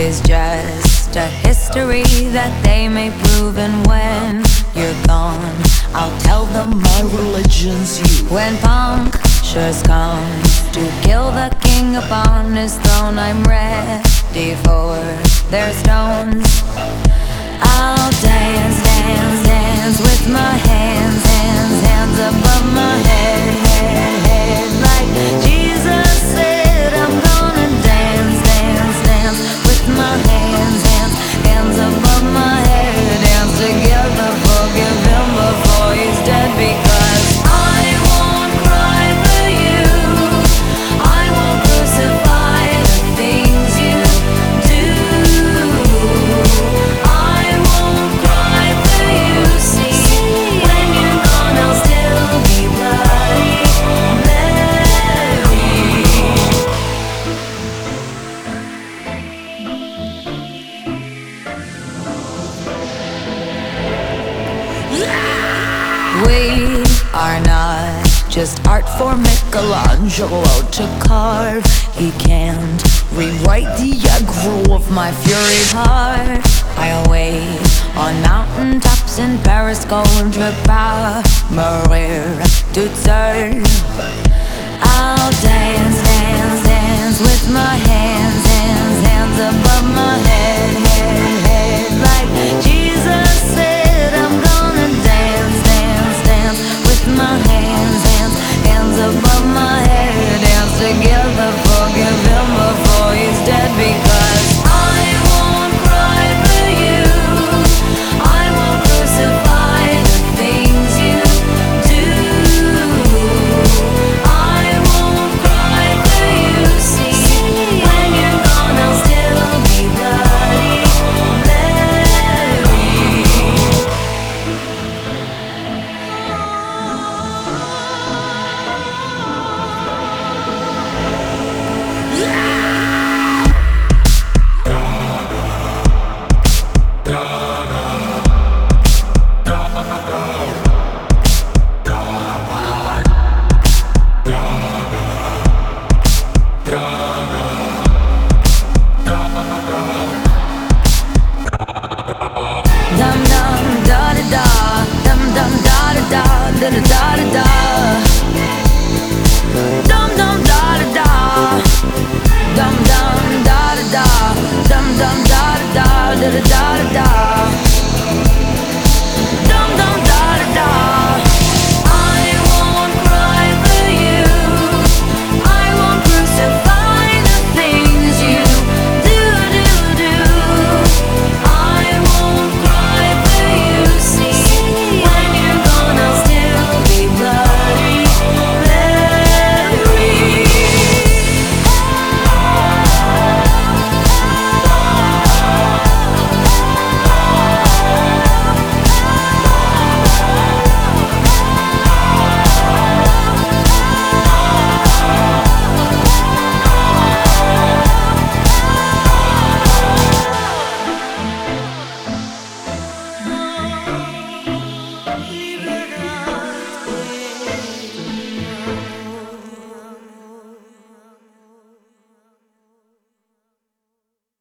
is just a history that they may prove. And when you're gone, I'll tell them my religion's you. When punctures come to kill the king upon his throne, I'm ready for their stones. I'll dance, dance, dance with my hands, hands, hands above my head, head, head. Like Jesus said, I'm gonna dance, dance, dance with my hands, hands, hands above my head. Dance together, forgive him before he's dead, because I won't cry for you, I won't crucify the things you do. I won't cry for you, see, when you're gone I'll still be bloody Mary. We are not just art for Michelangelo to carve. He can't rewrite the aggro of my fury heart. I'll wait on mountain tops in Paris, contre pas mourir toute seule. I'll dance, dance, dance with my hands, hands, hands above my head, head, head. Like Jesus said, I'm gonna dance, dance, dance with my hands, hands, hands above my head. Dance together, forgive him before he's dead, because I won't cry for you, I won't crucify the things you do. I won't cry for you, see, when you're gone I'll still be bloody Mary. Dum dum da da da, dum dum da da da da da da da.